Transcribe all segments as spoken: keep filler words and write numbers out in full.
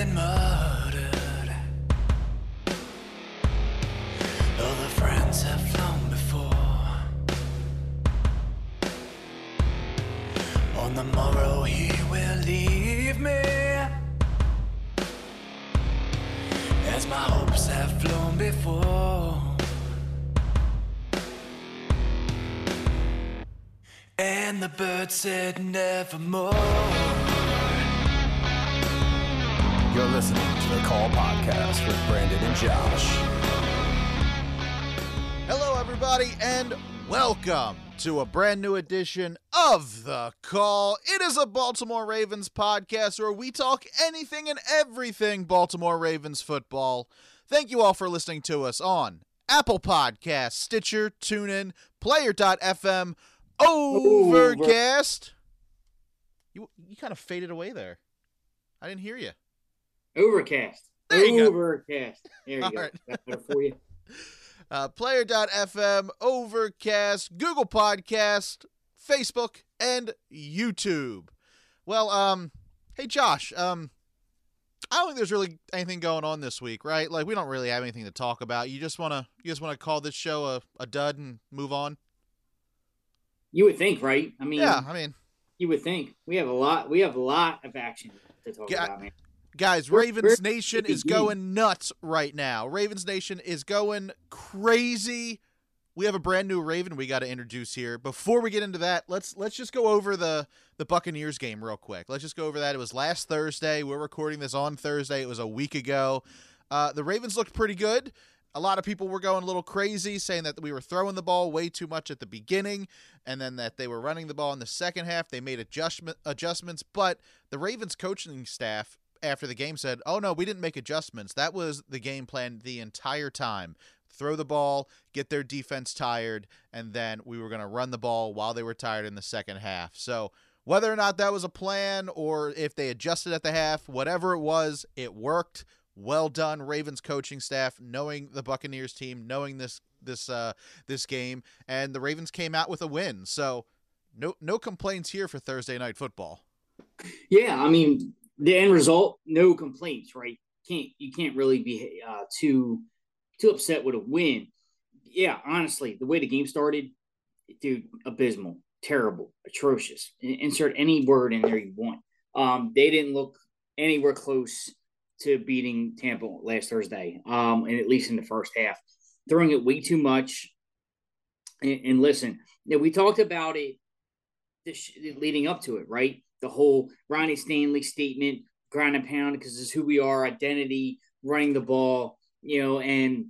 been murdered. All the friends have flown before. On the morrow he will leave me, as my hopes have flown before. And the bird said nevermore. You're listening to the Call Podcast with Brandon and Josh. Hello, everybody, and welcome to a brand new edition of The Call. It is a Baltimore Ravens podcast where we talk anything and everything Baltimore Ravens football. Thank you all for listening to us on Apple Podcasts, Stitcher, TuneIn, Player dot f m, Overcast. You you kind of faded away there. I didn't hear you. Overcast. There you Overcast. There you All go. right. That's better for you. Uh, Player dot f m, Overcast, Google Podcast, Facebook, and YouTube. Well, um, hey Josh, um, I don't think there's really anything going on this week, right? Like, we don't really have anything to talk about. You just wanna, you just wanna call this show a, a dud and move on? You would think, right? I mean, Yeah, I mean, you would think we have a lot. We have a lot of action to talk Yeah. about, man. guys, Where- Ravens where Nation did we is begin? going nuts right now. Ravens Nation is going crazy. We have a brand new Raven we got to introduce here. Before we get into that, let's let's just go over the the Buccaneers game real quick. Let's just go over that. It was last Thursday. We're recording this on Thursday. It was a week ago. Uh, the Ravens looked pretty good. A lot of people were going a little crazy, saying that we were throwing the ball way too much at the beginning, and then that they were running the ball in the second half. They made adjustment adjustments, but the Ravens coaching staff after the game said, oh, no, we didn't make adjustments. That was the game plan the entire time. Throw the ball, get their defense tired, and then we were going to run the ball while they were tired in the second half. So whether or not that was a plan or if they adjusted at the half, whatever it was, it worked. Well done, Ravens coaching staff, knowing the Buccaneers team, knowing this this uh, this game, and the Ravens came out with a win. So no no complaints here for Thursday Night Football. Yeah, I mean, the end result, no complaints, right? Can't you can't really be uh, too too upset with a win. Yeah, honestly, the way the game started, dude, abysmal, terrible, atrocious. In- insert any word in there you want. Um, they didn't look anywhere close to beating Tampa last Thursday, um, and at least in the first half, throwing it way too much. And, and listen, you know, we talked about it this, leading up to it, right? The whole Ronnie Stanley statement, grind and pound, because this is who we are, identity, running the ball, you know, and,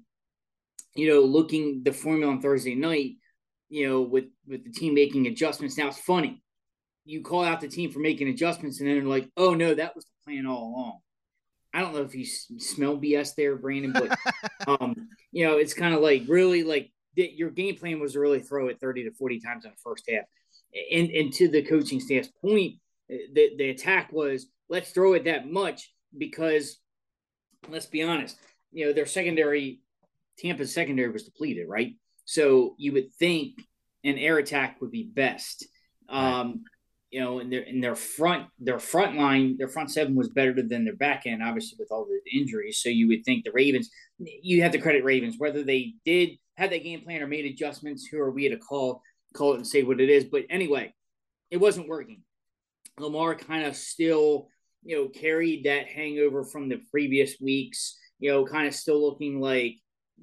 you know, looking the formula on Thursday night, you know, with, with the team making adjustments. Now, it's funny. You call out the team for making adjustments, and then they're like, oh, no, that was the plan all along. I don't know if you smell B S there, Brandon, but, um, you know, it's kind of like really like the, your game plan was to really throw it thirty to forty times in the first half. And, and to the coaching staff's point, the, the attack was let's throw it that much because, let's be honest, you know, their secondary, Tampa's secondary was depleted, right? So you would think an air attack would be best. Um, you know, and their in their front, their front line, their front seven was better than their back end, obviously with all the injuries. So you would think the Ravens, you have to credit Ravens, whether they did have that game plan or made adjustments. Who are we to call call it and say what it is? But anyway, it wasn't working. Lamar kind of still, you know, carried that hangover from the previous weeks. You know, kind of still looking like,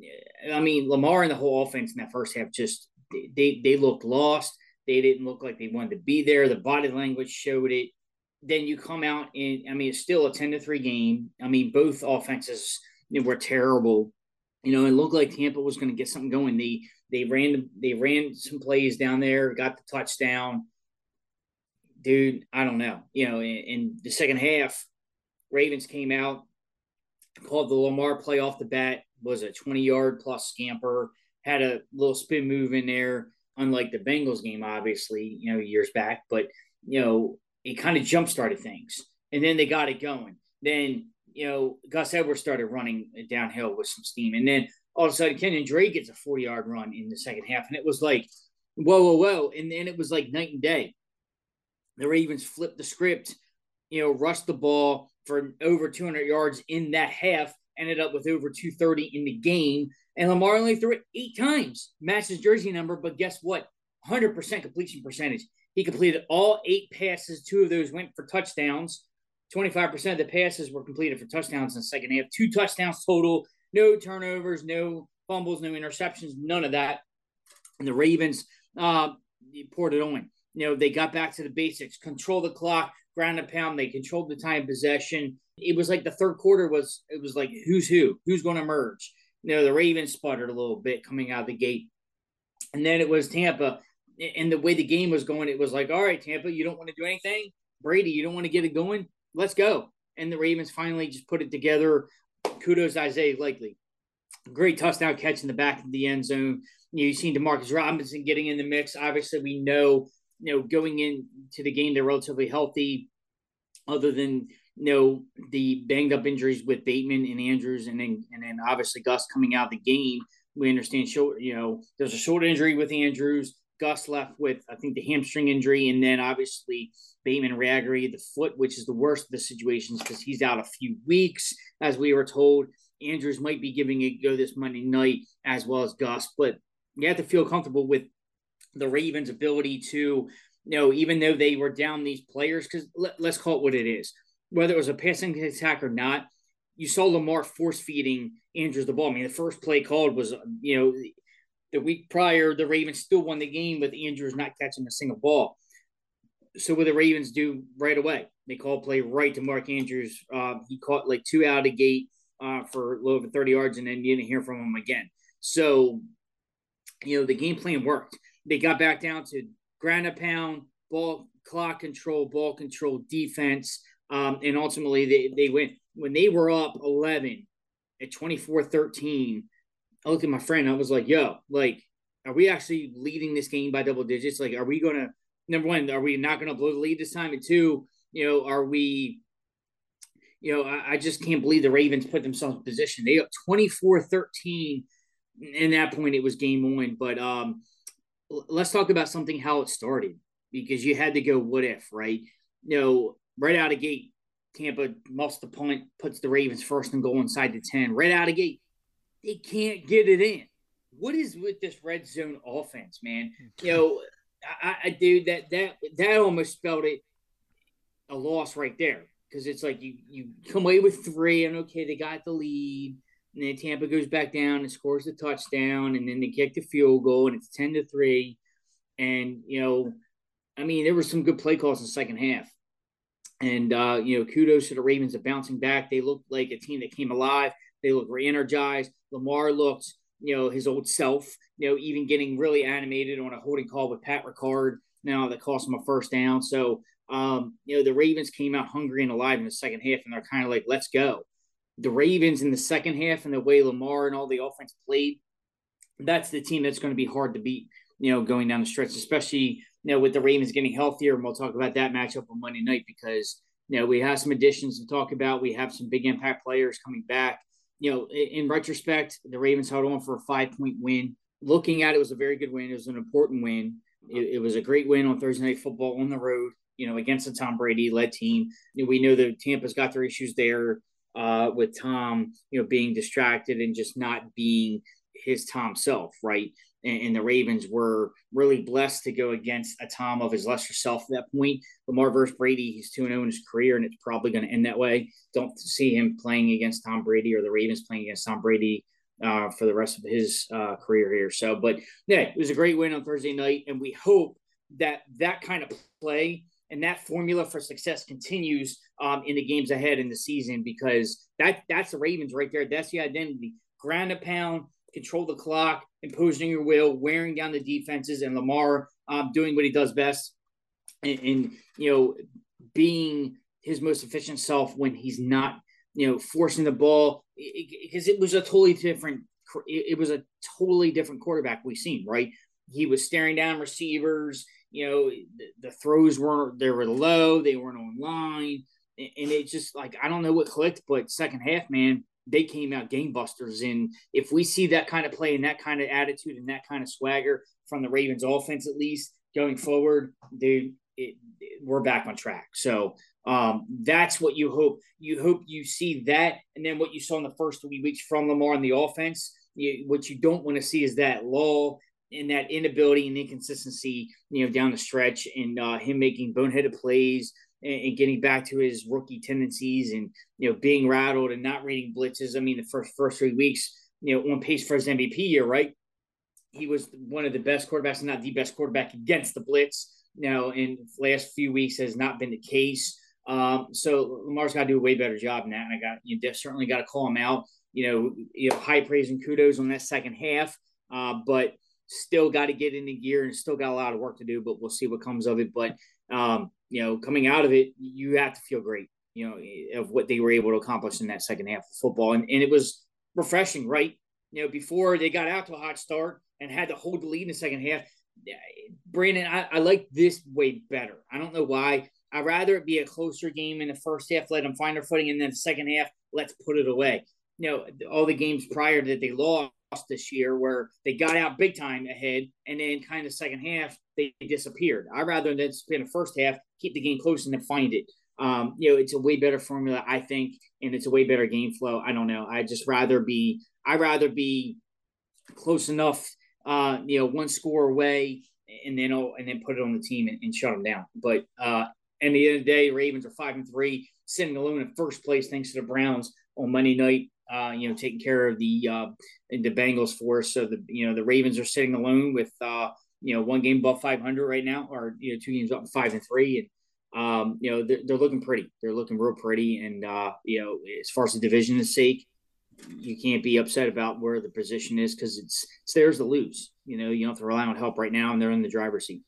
I mean, Lamar and the whole offense in that first half just they they looked lost. They didn't look like they wanted to be there. The body language showed it. Then you come out and, I mean, it's still a ten to three game. I mean, both offenses, you know, were terrible. You know, it looked like Tampa was going to get something going. They they ran they ran some plays down there, got the touchdown. Dude, I don't know. You know, in, in the second half, Ravens came out, called the Lamar play off the bat, was a twenty-yard plus scamper, had a little spin move in there. Unlike the Bengals game, obviously, you know, years back, but, you know, it kind of jump-started things. And then they got it going. Then, you know, Gus Edwards started running downhill with some steam. And then all of a sudden, Kenyon Drake gets a forty-yard run in the second half. And it was like, whoa, whoa, whoa. And then it was like night and day. The Ravens flipped the script, you know, rushed the ball for over two hundred yards in that half, ended up with over two thirty in the game. And Lamar only threw it eight times, matched his jersey number, but guess what? one hundred percent completion percentage. He completed all eight passes. Two of those went for touchdowns. twenty-five percent of the passes were completed for touchdowns in the second half. Two touchdowns total, no turnovers, no fumbles, no interceptions, none of that. And the Ravens uh, poured it on. You know, they got back to the basics, control the clock, ground and pound. They controlled the time possession. It was like the third quarter was, it was like, who's who? Who's going to emerge? You know, the Ravens sputtered a little bit coming out of the gate. And then it was Tampa. And the way the game was going, it was like, all right, Tampa, you don't want to do anything? Brady, you don't want to get it going? Let's go. And the Ravens finally just put it together. Kudos to Isaiah Likely. Great touchdown catch in the back of the end zone. You know, you've seen Demarcus Robinson getting in the mix. Obviously, we know, you know, going into the game, they're relatively healthy, other than, you know, the banged up injuries with Bateman and Andrews, and then and then obviously Gus coming out of the game. We understand, short, you know, there's a short injury with Andrews. Gus left with, I think, the hamstring injury, and then obviously Bateman Reagry, the foot, which is the worst of the situations because he's out a few weeks, as we were told. Andrews might be giving it a go this Monday night, as well as Gus, but you have to feel comfortable with the Ravens' ability to, you know, even though they were down these players, because let, let's call it what it is, whether it was a passing attack or not, you saw Lamar force feeding Andrews the ball. I mean, the first play called was, you know, the week prior, the Ravens still won the game with Andrews not catching a single ball. So what the Ravens do right away? They call play right to Mark Andrews. Uh, he caught like two out of the gate uh, for a little over thirty yards, and then you didn't hear from him again. So, you know, the game plan worked. They got back down to ground and pound, ball, clock control, ball control, defense, um, and ultimately they, they went. When they were up eleven at twenty-four thirteen, I looked at my friend. I was like, yo, like, are we actually leading this game by double digits? Like, are we going to, number one, are we not going to blow the lead this time? And two, you know, are we, you know, I, I just can't believe the Ravens put themselves in position. They up twenty-four thirteen. And at that point, it was game on. But um, let's talk about something, how it started, because you had to go what if, right? You know, right out of gate, Tampa muffs the punt, puts the Ravens first and goal inside the ten. Right out of gate, they can't get it in. What is with this red zone offense, man? You know, I, I dude, that that that almost spelled it a loss right there, because it's like you you come away with three, and okay, they got the lead, and then Tampa goes back down and scores the touchdown, and then they kick the field goal, and it's ten to three, and you know, I mean, there were some good play calls in the second half. And, uh, you know, kudos to the Ravens of bouncing back. They looked like a team that came alive. They looked re-energized. Lamar looked, you know, his old self, you know, even getting really animated on a holding call with Pat Ricard now that cost him a first down. So, um, you know, the Ravens came out hungry and alive in the second half, and they're kind of like, let's go. The Ravens in the second half and the way Lamar and all the offense played, that's the team that's going to be hard to beat, you know, going down the stretch, especially – you know, with the Ravens getting healthier, and we'll talk about that matchup on Monday night, because, you know, we have some additions to talk about. We have some big impact players coming back. You know, in, in retrospect, the Ravens held on for a five-point win. Looking at it, it was a very good win. It was an important win. It, it was a great win on Thursday Night Football on the road, you know, against a Tom Brady-led team. You know, we know that Tampa's got their issues there uh, with Tom, you know, being distracted and just not being his Tom self, right? And the Ravens were really blessed to go against a Tom of his lesser self at that point. Lamar versus Brady, he's two and oh in his career, and it's probably going to end that way. Don't see him playing against Tom Brady or the Ravens playing against Tom Brady uh, for the rest of his uh, career here. So, but yeah, it was a great win on Thursday night, and we hope that that kind of play and that formula for success continues um, in the games ahead in the season, because that that's the Ravens right there. That's the identity. Ground and pound, control the clock, imposing your will, wearing down the defenses, and Lamar um, doing what he does best, and, and, you know, being his most efficient self when he's not, you know, forcing the ball, because it, it, it was a totally different, it, it was a totally different quarterback we've seen, right? He was staring down receivers, you know, the, the throws weren't, they were low, they weren't on line, and, and it just, like, I don't know what clicked, but second half, man, they came out game busters. And if we see that kind of play and that kind of attitude and that kind of swagger from the Ravens offense, at least going forward, dude, it, it, we're back on track. So um, that's what you hope. You hope you see that, and then what you saw in the first three weeks from Lamar in the offense. You, what you don't want to see is that lull and that inability and inconsistency, you know, down the stretch, and uh, him making boneheaded plays and, and getting back to his rookie tendencies, and you know, being rattled and not reading blitzes. I mean, the first first three weeks, you know, on pace for his M V P year, right? He was one of the best quarterbacks, and not the best quarterback against the blitz. Now, in the last few weeks, has not been the case. Um, so Lamar's got to do a way better job than that, and I got you know, certainly got to call him out. You know, you know, high praise and kudos on that second half, uh, but still got to get into gear and still got a lot of work to do. But we'll see what comes of it. But um, you know, coming out of it, you have to feel great, you know, of what they were able to accomplish in that second half of football, and and it was refreshing, right? You know, before they got out to a hot start and had to hold the lead in the second half. Brandon, I, I like this way better. I don't know why. I'd rather it be a closer game in the first half, let them find their footing, and then the second half, let's put it away. You know, all the games prior that they lost this year where they got out big time ahead, and then kind of second half, they disappeared. I'd rather than spend the first half, keep the game close and then find it. Um, you know, it's a way better formula, I think, and it's a way better game flow. I don't know. I'd just rather be, I'd rather be close enough, uh, you know, one score away, and then oh, and then put it on the team and, and shut them down. But uh, at the end of the day, Ravens are five and three, sitting alone in first place thanks to the Browns on Monday night. Uh, you know, taking care of the uh, the Bengals for us. So the you know the Ravens are sitting alone with uh, you know one game above five hundred right now, or you know two games up five and three, and um, you know they're, they're looking pretty. They're looking real pretty, and uh, you know as far as the division is sake, you can't be upset about where the position is because it's it's theirs to lose. You know, you don't have to rely on help right now, and they're in the driver's seat.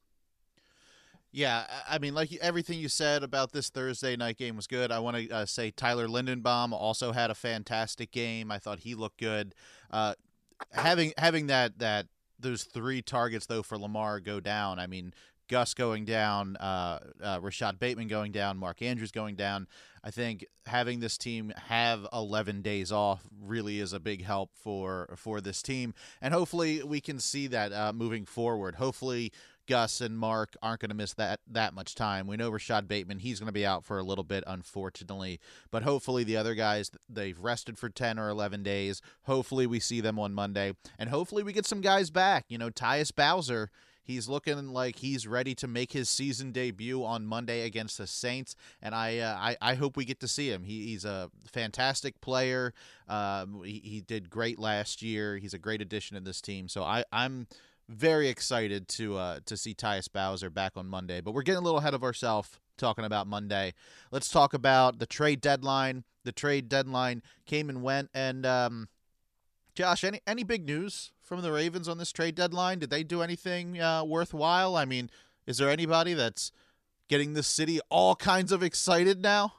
Yeah, I mean, like everything you said about this Thursday night game was good. I want to uh, say Tyler Lindenbaum also had a fantastic game. I thought he looked good. Uh, having having that that those three targets though for Lamar go down. I mean, Gus going down, uh, uh, Rashad Bateman going down, Mark Andrews going down. I think having this team have eleven days off really is a big help for for this team, and hopefully we can see that uh, moving forward. Hopefully Gus and Mark aren't going to miss that that much time. We know Rashad Bateman, he's going to be out for a little bit, unfortunately. But hopefully the other guys, they've rested for ten or eleven days. Hopefully we see them on Monday. And hopefully we get some guys back. You know, Tyus Bowser, he's looking like he's ready to make his season debut on Monday against the Saints. And I uh, I, I hope we get to see him. He, he's a fantastic player. Um, he, he did great last year. He's a great addition to this team. So I, I'm very excited to uh, to see Tyus Bowser back on Monday. But we're getting a little ahead of ourselves talking about Monday. Let's talk about the trade deadline. The trade deadline came and went. And um, Josh, any any big news from the Ravens on this trade deadline? Did they do anything uh, worthwhile? I mean, is there anybody that's getting the city all kinds of excited now?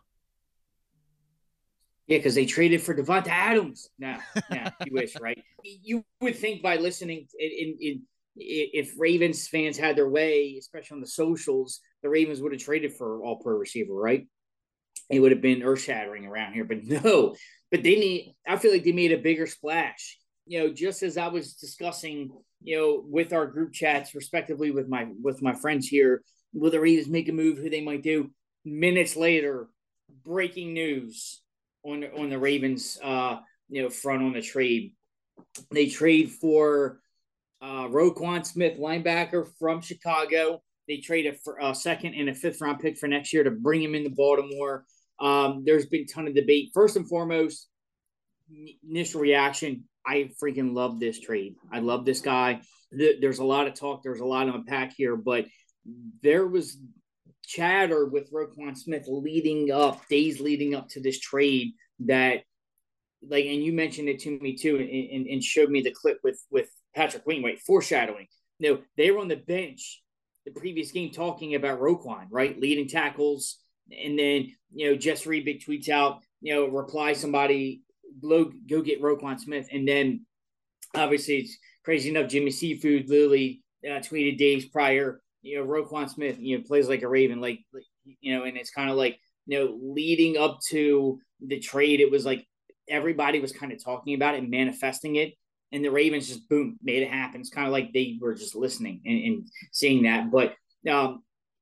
Yeah, because they traded for Devonta Adams. Nah, nah, you wish, right? You would think by listening in, in, in if Ravens fans had their way, especially on the socials, the Ravens would have traded for all pro receiver, right? It would have been earth shattering around here, but no. But they need. I feel like they made a bigger splash. You know, just as I was discussing, you know, with our group chats, respectively, with my with my friends here, will the Ravens make a move? Who they might do? Minutes later, breaking news on on the Ravens, uh, you know, front on the trade. They trade for uh, Roquan Smith, linebacker from Chicago. They trade a, for a second and a fifth round pick for next year to bring him into Baltimore. Um, there's been a ton of debate. First and foremost, initial reaction, I freaking love this trade. I love this guy. There's a lot of talk. There's a lot to unpack here, but there was chatter with Roquan Smith leading up, days leading up to this trade that, like, and you mentioned it to me too, and, and, and showed me the clip with, with Patrick Wainwright, foreshadowing. You know, they were on the bench the previous game talking about Roquan, right? Leading tackles. And then, you know, Jess Rebick tweets out, you know, reply somebody, go, go get Roquan Smith. And then obviously it's crazy enough, Jimmy Seafood literally uh, tweeted days prior, you know, Roquan Smith, you know, plays like a Raven, like, like you know, and it's kind of like, you know, leading up to the trade, it was like everybody was kind of talking about it and manifesting it. And the Ravens just, boom, made it happen. It's kind of like they were just listening and, and seeing that. But um,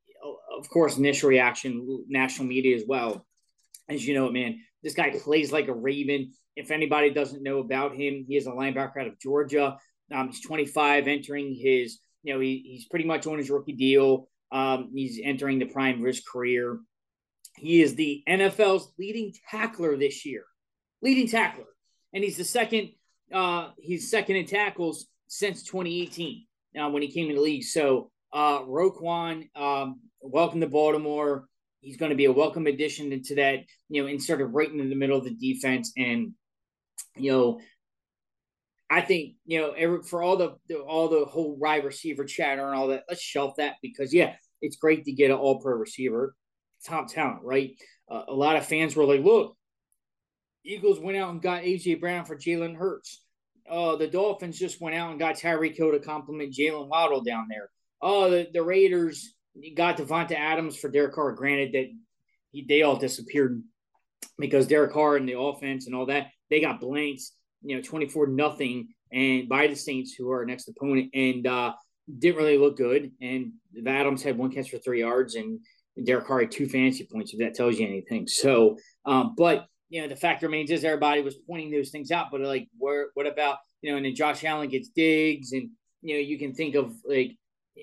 of course, initial reaction, national media as well. As you know, man, this guy plays like a Raven. If anybody doesn't know about him, he is a linebacker out of Georgia. Um, he's twenty-five, entering his, you know, he, he's pretty much on his rookie deal. Um, he's entering the prime of his career. He is the N F L's leading tackler this year, leading tackler, and he's the second. Uh, he's second in tackles since twenty eighteen uh, when he came in the league. So uh, Roquan, um, welcome to Baltimore. He's going to be a welcome addition into that, you know, inserted right into the middle of the defense. And, you know, I think, you know, every, for all the, the all the whole wide receiver chatter and all that, let's shelf that because, yeah, it's great to get an all-pro receiver, top talent, right? Uh, a lot of fans were like, look, Eagles went out and got A J Brown for Jalen Hurts. Uh, the Dolphins just went out and got Tyreek Hill to compliment Jalen Waddle down there. Oh, the, the Raiders got Devonta Adams for Derek Carr. Granted that he, they all disappeared because Derek Carr and the offense and all that, they got blanked, you know, twenty-four nothing and by the Saints, who are our next opponent, and uh, didn't really look good. And Adams had one catch for three yards and Derek Carr had two fantasy points, if that tells you anything. So, um, but, you know, the fact remains is everybody was pointing those things out, but like, where, what about, you know, and then Josh Allen gets Diggs, and, you know, you can think of like,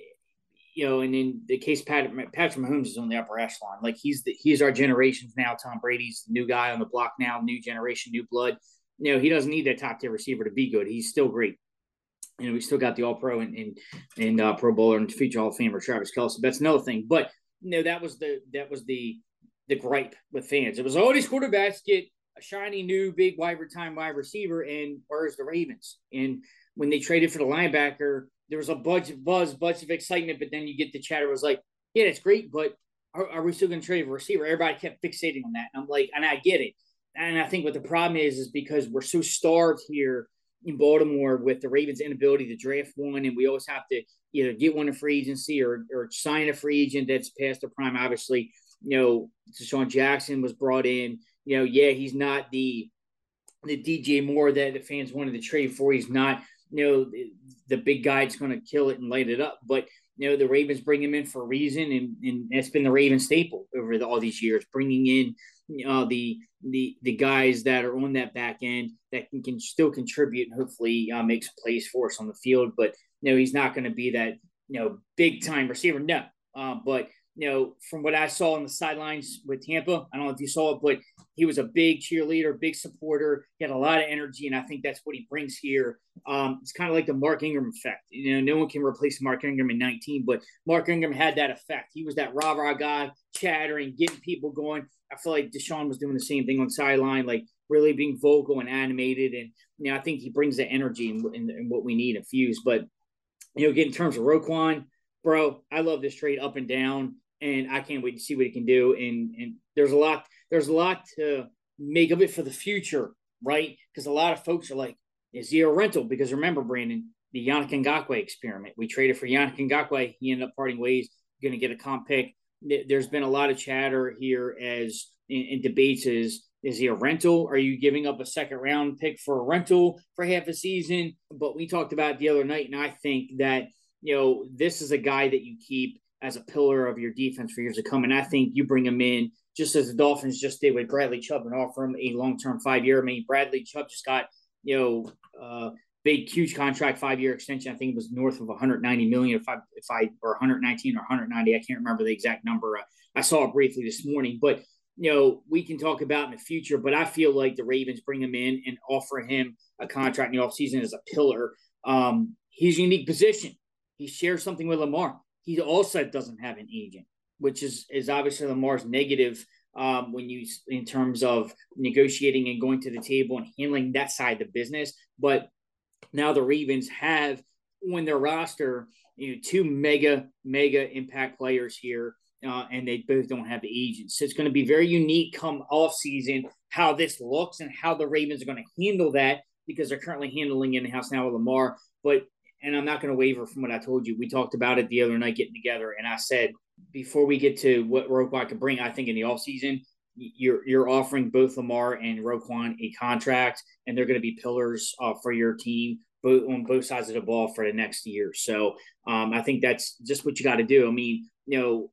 you know, and in the case Patrick, Patrick Mahomes is on the upper echelon. Like he's the, he's our generation's now. Tom Brady's the new guy on the block now, new generation, new blood. You know, he doesn't need that top tier receiver to be good. He's still great. You know, we still got the All Pro and and, and uh, Pro Bowler and future Hall of Famer Travis Kelce. That's another thing. But you know, that was the that was the the gripe with fans. It was all these quarterbacks get a shiny new big wide time wide receiver, and where's the Ravens? And when they traded for the linebacker, there was a bunch of buzz, bunch of excitement, but then you get the chatter was like, yeah, that's great, but are, are we still going to trade for a receiver? Everybody kept fixating on that. And I'm like, and I get it. And I think what the problem is, is because we're so starved here in Baltimore with the Ravens' inability to draft one, and we always have to either get one in free agency or, or sign a free agent that's past the prime. Obviously, you know, Deshaun Jackson was brought in. You know, yeah, he's not the the D J Moore that the fans wanted to trade for. He's not, you know, the, the big guy that's going to kill it and light it up. But, you know, the Ravens bring him in for a reason, and, and that's been the Ravens staple over the, all these years, bringing in uh, the the the guys that are on that back end that can, can still contribute and hopefully uh, make some plays for us on the field. But, you know, he's not going to be that, you know, big-time receiver. No. Uh, but, you know, from what I saw on the sidelines with Tampa, I don't know if you saw it, but he was a big cheerleader, big supporter. He had a lot of energy, and I think that's what he brings here. Um, it's kind of like the Mark Ingram effect. You know, no one can replace Mark Ingram in nineteen, but Mark Ingram had that effect. He was that rah-rah guy, chattering, getting people going. I feel like Deshaun was doing the same thing on sideline, like really being vocal and animated. And, you know, I think he brings the energy and, and, and what we need infused. But, you know, get in terms of Roquan, bro, I love this trade up and down. And I can't wait to see what he can do. And and there's a lot, there's a lot to make of it for the future, right? Because a lot of folks are like, is he a rental? Because remember, Brandon, the Yannick Ngakoue experiment. We traded for Yannick Ngakoue. He ended up parting ways, going to get a comp pick. There's been a lot of chatter here as in, in debates is, is he a rental? Are you giving up a second round pick for a rental for half a season? But we talked about it the other night, and I think that, you know, this is a guy that you keep as a pillar of your defense for years to come. And I think you bring him in just as the Dolphins just did with Bradley Chubb and offer him a long-term five-year. I mean, Bradley Chubb just got, you know, uh, big, huge contract, five-year extension. I think it was north of one hundred ninety million, if I, if I, or one hundred nineteen or one hundred ninety. I can't remember the exact number. Uh, I saw it briefly this morning, but, you know, we can talk about in the future, but I feel like the Ravens bring him in and offer him a contract in the offseason as a pillar. Um, he's a unique position. He shares something with Lamar. He also doesn't have an agent, which is, is obviously Lamar's negative um, when you, in terms of negotiating and going to the table and handling that side of the business. But now the Ravens have on their roster, you know, two mega, mega impact players here, uh, and they both don't have agents. So it's going to be very unique come off season, how this looks and how the Ravens are going to handle that, because they're currently handling it in-house now with Lamar. But and I'm not going to waver from what I told you. We talked about it the other night getting together, and I said, before we get to what Roquan can bring, I think in the offseason, you're you're offering both Lamar and Roquan a contract, and they're going to be pillars uh, for your team both on both sides of the ball for the next year. So um, I think that's just what you got to do. I mean, you know,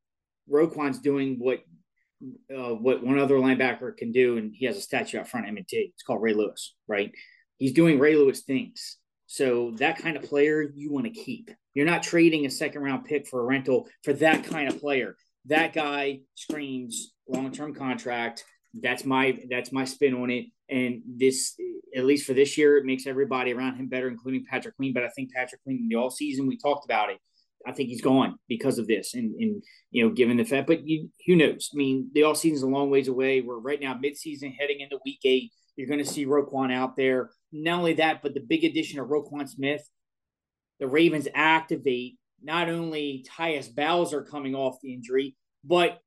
Roquan's doing what uh, what one other linebacker can do, and he has a statue out front of M and T. It's called Ray Lewis, right? He's doing Ray Lewis things. So that kind of player you want to keep. You're not trading a second round pick for a rental for that kind of player. That guy screams long term contract. That's my that's my spin on it. And this, at least for this year, it makes everybody around him better, including Patrick Queen. But I think Patrick Queen in the all season, we talked about it. I think he's gone because of this, and, and you know, given the fact. But you, who knows? I mean, the all season's a long ways away. We're right now midseason, heading into week eight. You're going to see Roquan out there. Not only that, but the big addition of Roquan Smith, the Ravens activate not only Tyus Bowser coming off the injury, but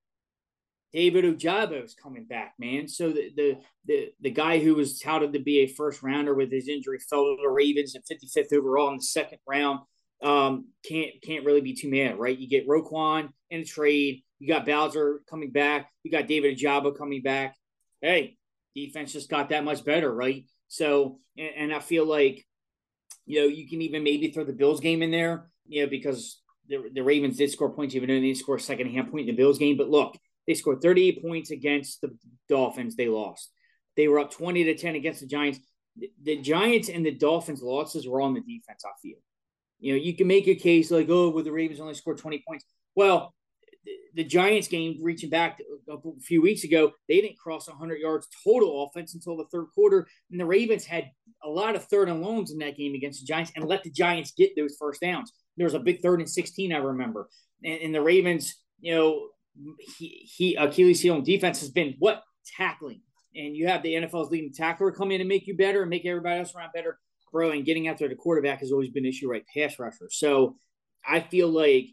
David Ojabo is coming back, man. So the, the the the guy who was touted to be a first rounder with his injury fell to the Ravens at fifty-fifth overall in the second round. Um, can't can't really be too mad, right? You get Roquan in a trade. You got Bowser coming back. You got David Ojabo coming back. Hey, defense just got that much better, right? So, and, and I feel like, you know, you can even maybe throw the Bills game in there, you know, because the, the Ravens did score points, even though they didn't score a second half point in the Bills game. But look, they scored thirty-eight points against the Dolphins. They lost. They were up twenty to ten against the Giants. The, the Giants and the Dolphins' losses were on the defense, I feel. You know, you can make a case like, oh, well, the Ravens only scored twenty points. Well, the, the Giants game, reaching back a, a few weeks ago, they didn't cross one hundred yards total offense until the third quarter. And the Ravens had a lot of third and longs in that game against the Giants and let the Giants get those first downs. There was a big third and sixteen, I remember. And, and the Ravens, you know, he, he Achilles heel on defense has been what? Tackling. And you have the N F L's leading tackler come in and make you better and make everybody else around better. Bro, and getting after the quarterback has always been an issue, right? Pass rusher. So I feel like,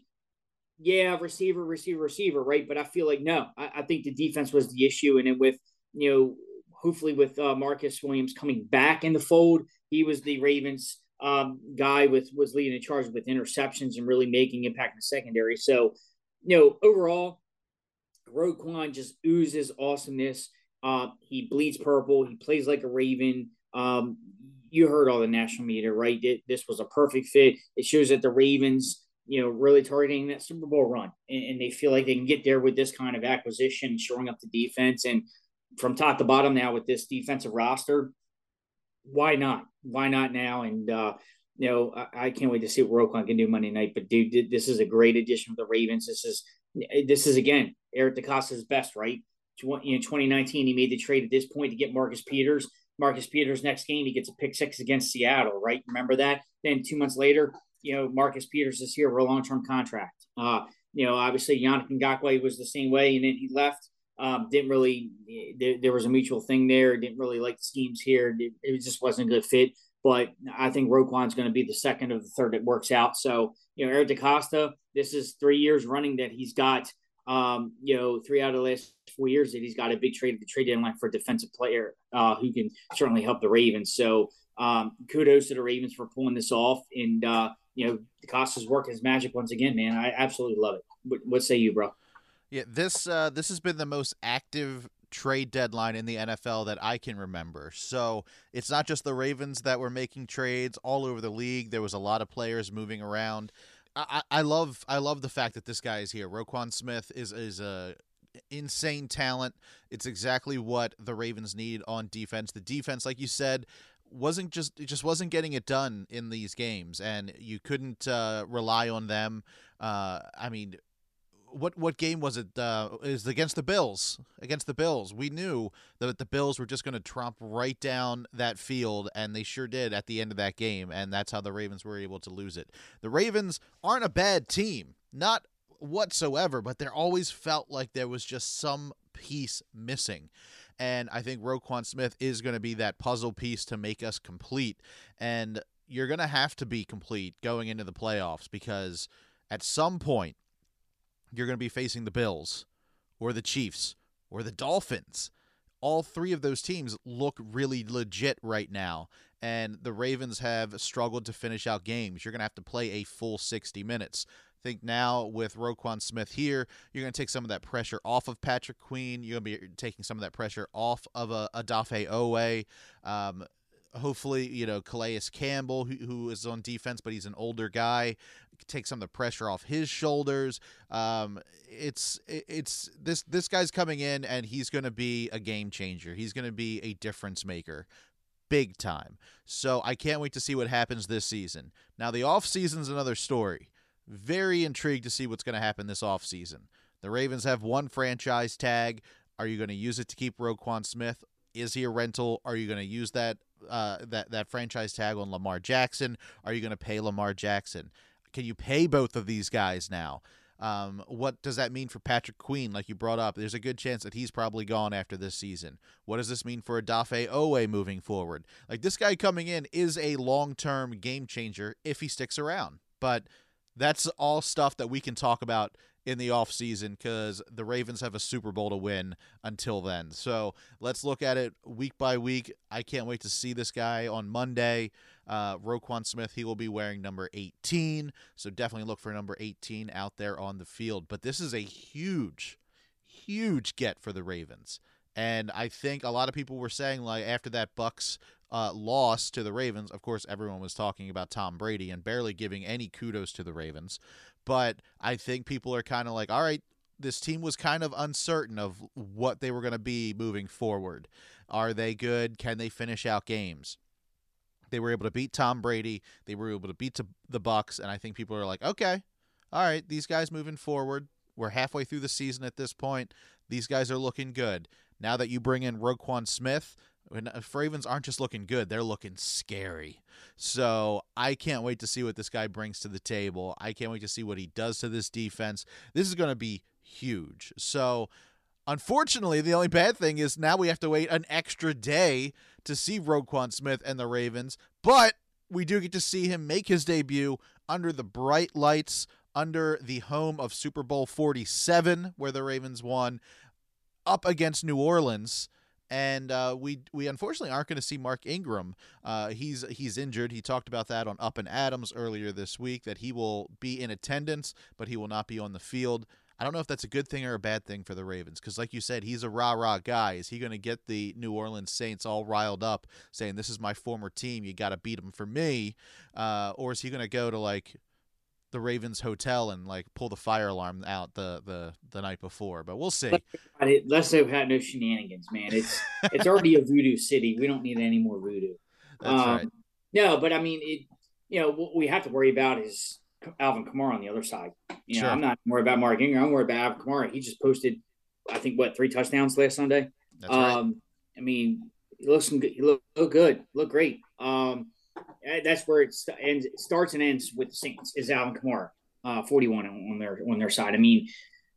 yeah, receiver, receiver, receiver, right? But I feel like, no, I, I think the defense was the issue. And then with, you know, hopefully with uh, Marcus Williams coming back in the fold, he was the Ravens um, guy with was leading the charge with interceptions and really making impact in the secondary. So, you know, overall, Roquan just oozes awesomeness. Uh, he bleeds purple. He plays like a Raven. Um, you heard all the national media, right? It, this was a perfect fit. It shows that the Ravens, you know, really targeting that Super Bowl run, and, and they feel like they can get there with this kind of acquisition, shoring up the defense, and from top to bottom now with this defensive roster. Why not? Why not now? And uh, you know, I, I can't wait to see what Roquan can do Monday night. But dude, this is a great addition for the Ravens. This is this is again Eric DeCosta's best, right? In twenty nineteen, he made the trade at this point to get Marcus Peters. Marcus Peters next game, he gets a pick six against Seattle, right? Remember that? Then two months later, you know, Marcus Peters is here for a long-term contract. Uh, you know, obviously Yannick Ngakoue was the same way, and then he left. Um, didn't really, there, there was a mutual thing there. Didn't really like the schemes here. It, it just wasn't a good fit. But I think Roquan's going to be the second of the third that works out. So, you know, Eric DeCosta, this is three years running that he's got, um, you know, three out of the last four years that he's got a big trade at the trade deadline for a defensive player uh, who can certainly help the Ravens. So um, kudos to the Ravens for pulling this off. And, uh, you know, DeCosta's working his magic once again, man. I absolutely love it. What, what say you, bro? Yeah, this uh, this has been the most active trade deadline in the N F L that I can remember. So it's not just the Ravens that were making trades all over the league. There was a lot of players moving around. I, I love I love the fact that this guy is here. Roquan Smith is is a insane talent. It's exactly what the Ravens need on defense. The defense, like you said, wasn't just it just wasn't getting it done in these games, and you couldn't uh, rely on them. Uh, I mean. What what game was it? Uh, is against the Bills. Against the Bills, we knew that the Bills were just going to tromp right down that field, and they sure did at the end of that game. And that's how the Ravens were able to lose it. The Ravens aren't a bad team, not whatsoever, but there always felt like there was just some piece missing. And I think Roquan Smith is going to be that puzzle piece to make us complete. And you're going to have to be complete going into the playoffs because at some point, you're going to be facing the Bills or the Chiefs or the Dolphins. All three of those teams look really legit right now, and the Ravens have struggled to finish out games. You're going to have to play a full sixty minutes. I think now with Roquan Smith here, you're going to take some of that pressure off of Patrick Queen. You're going to be taking some of that pressure off of a Odafe Owe. Um, hopefully, you know, Calais Campbell, who, who is on defense, but he's an older guy, take some of the pressure off his shoulders. Um, it's it's this this guy's coming in, and he's going to be a game changer. He's going to be a difference maker, big time. So I can't wait to see what happens this season. Now, the offseason's another story. Very intrigued to see what's going to happen this offseason. The Ravens have one franchise tag. Are you going to use it to keep Roquan Smith? Is he a rental? Are you going to use that uh, that that franchise tag on Lamar Jackson? Are you going to pay Lamar Jackson? Can you pay both of these guys now? Um, what does that mean for Patrick Queen, like you brought up? There's a good chance that he's probably gone after this season. What does this mean for Odafe Owe moving forward? Like, this guy coming in is a long-term game changer if he sticks around. But that's all stuff that we can talk about in the offseason because the Ravens have a Super Bowl to win until then. So let's look at it week by week. I can't wait to see this guy on Monday. Uh, Roquan Smith, he will be wearing number eighteen, so definitely look for number eighteen out there on the field. But this is a huge, huge get for the Ravens. And I think a lot of people were saying, like, after that Bucs uh, loss to the Ravens, of course, everyone was talking about Tom Brady and barely giving any kudos to the Ravens. But I think people are kind of like, all right, this team was kind of uncertain of what they were going to be moving forward. Are they good? Can they finish out games? They were able to beat Tom Brady. They were able to beat the Bucs, and I think people are like, okay, all right, these guys moving forward. We're halfway through the season at this point. These guys are looking good. Now that you bring in Roquan Smith, Ravens aren't just looking good, they're looking scary. So I can't wait to see what this guy brings to the table. I can't wait to see what he does to this defense. This is going to be huge. So unfortunately, the only bad thing is now we have to wait an extra day to see Roquan Smith and the Ravens, but we do get to see him make his debut under the bright lights, under the home of Super Bowl forty-seven, where the Ravens won, up against New Orleans. And uh, we we unfortunately aren't going to see Mark Ingram. Uh, he's he's injured. He talked about that on Up and Adams earlier this week, that he will be in attendance, but he will not be on the field. I don't know if that's a good thing or a bad thing for the Ravens, because like you said, he's a rah-rah guy. Is he going to get the New Orleans Saints all riled up, saying, this is my former team, you got to beat them for me? Uh, or is he going to go to, like, the Ravens hotel and, like, pull the fire alarm out the, the, the night before? But we'll see. Let's hope had no shenanigans, man. It's it's already a voodoo city. We don't need any more voodoo. That's um, right. No, but, I mean, it. you know, what we have to worry about is Alvin Kamara on the other side. You know, Sure. I'm not worried about Mark Ingram. I'm worried about Alvin Kamara. He just posted, I think, what, three touchdowns last Sunday? That's right. Um, I mean, he looks good. He look, look good. Look great. Um, that's where it st- ends, it starts and ends with the Saints is Alvin Kamara, uh, forty-one on, on their on their side. I mean,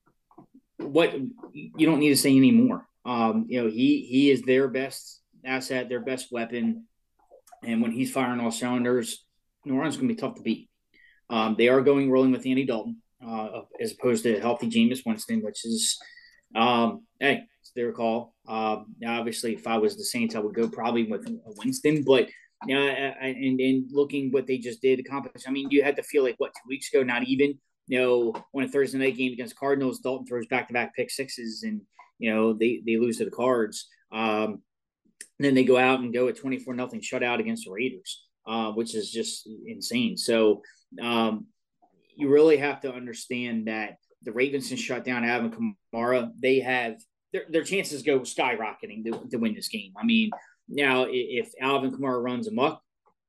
what you don't need to say anymore. Um, you know, he he is their best asset, their best weapon, and when he's firing all cylinders, New Orleans is going to be tough to beat. Um, they are going rolling with Andy Dalton uh, as opposed to healthy Jameis Winston, which is, um, hey, it's their call. Uh, obviously, if I was the Saints, I would go probably with Winston. But, you know, and, and looking what they just did accomplish, I mean, you had to feel like, what, two weeks ago, not even, you know, on a Thursday night game against Cardinals, Dalton throws back-to-back pick sixes and, you know, they, they lose to the Cards. Um, then they go out and go at twenty-four nothing shutout against the Raiders, uh, which is just insane. So, Um, you really have to understand that the Ravens can shut down Alvin Kamara. They have their, their chances go skyrocketing to, to win this game. I mean, now if Alvin Kamara runs amok,